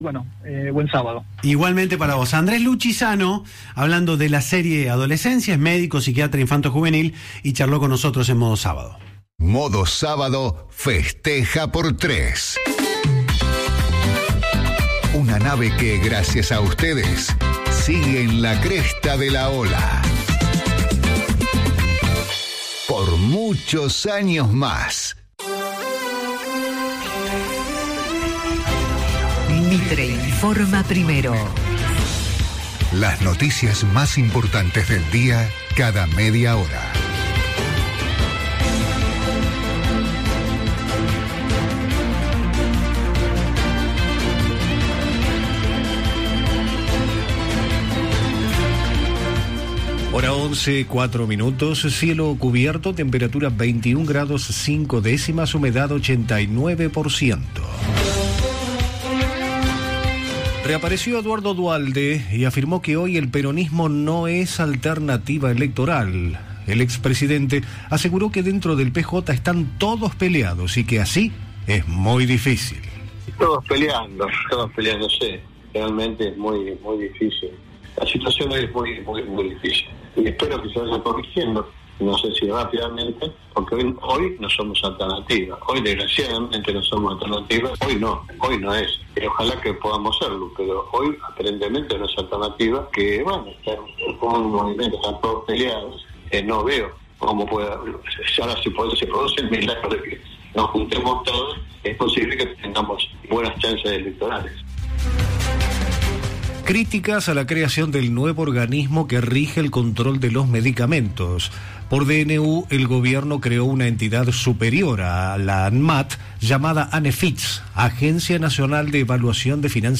Bueno, buen sábado. Igualmente para vos. Andrés Luchizano, hablando de la serie Adolescencia, es médico, psiquiatra infanto-juvenil y charló con nosotros en Modo Sábado. Modo Sábado festeja por 3. Una nave que, gracias a ustedes, sigue en la cresta de la ola. Por muchos años más. Mitre informa primero. Las noticias más importantes del día cada media hora. Hora 11, 4 minutos, cielo cubierto, temperatura 21 grados 5 décimas, humedad 89%. Reapareció Eduardo Duhalde y afirmó que hoy el peronismo no es alternativa electoral. El expresidente aseguró que dentro del PJ están todos peleados y que así es muy difícil. Todos peleándose. Realmente es muy difícil. La situación es muy difícil. Y espero que se vaya corrigiendo, no sé si rápidamente, porque hoy no somos alternativa. Hoy desgraciadamente no somos alternativa. Hoy no es. Y ojalá que podamos serlo, pero hoy aparentemente no es alternativa, que bueno, con un movimiento están todos peleados. No veo cómo puede, ahora se produce el milagro de que nos juntemos todos, es posible que tengamos buenas chances electorales. Críticas a la creación del nuevo organismo que rige el control de los medicamentos. Por DNU, el gobierno creó una entidad superior a la ANMAT llamada ANEFITS, Agencia Nacional de Evaluación de Finanzas